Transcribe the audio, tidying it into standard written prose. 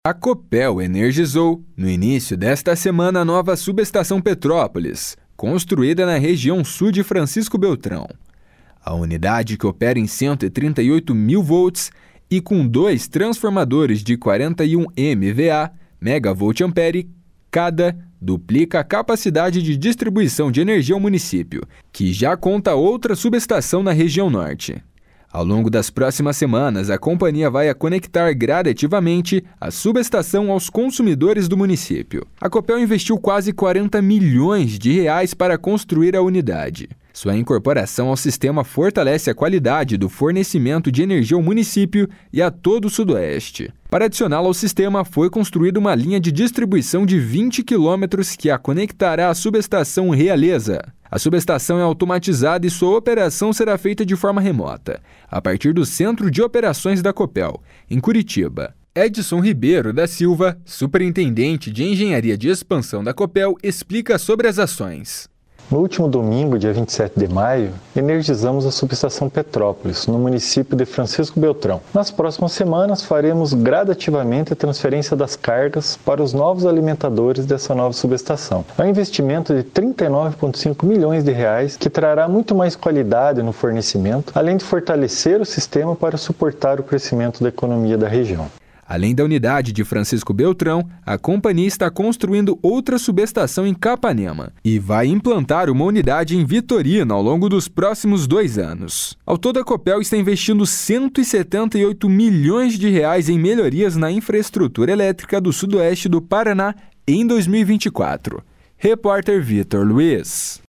A Copel energizou, no início desta semana, a nova subestação Petrópolis, construída na região sul de Francisco Beltrão. A unidade, que opera em 138 mil volts e com 2 transformadores de 41 MVA, megavolt-ampere, cada, duplica a capacidade de distribuição de energia ao município, que já conta outra subestação na região norte. Ao longo das próximas semanas, a companhia vai conectar gradativamente a subestação aos consumidores do município. A Copel investiu quase 40 milhões de reais para construir a unidade. Sua incorporação ao sistema fortalece a qualidade do fornecimento de energia ao município e a todo o Sudoeste. Para adicioná-la ao sistema, foi construída uma linha de distribuição de 20 quilômetros que a conectará à subestação Realeza. A subestação é automatizada e sua operação será feita de forma remota, a partir do Centro de Operações da Copel, em Curitiba. Edson Ribeiro da Silva, superintendente de Engenharia de Expansão da Copel, explica sobre as ações. No último domingo, dia 27 de maio, energizamos a subestação Petrópolis, no município de Francisco Beltrão. Nas próximas semanas, faremos gradativamente a transferência das cargas para os novos alimentadores dessa nova subestação. É um investimento de R$ 39,5 milhões que trará muito mais qualidade no fornecimento, além de fortalecer o sistema para suportar o crescimento da economia da região. Além da unidade de Francisco Beltrão, a companhia está construindo outra subestação em Capanema e vai implantar uma unidade em Vitorino ao longo dos próximos 2 anos. Ao todo, a Copel está investindo R$ 178 milhões em melhorias na infraestrutura elétrica do Sudoeste do Paraná em 2024. Repórter Vitor Luiz.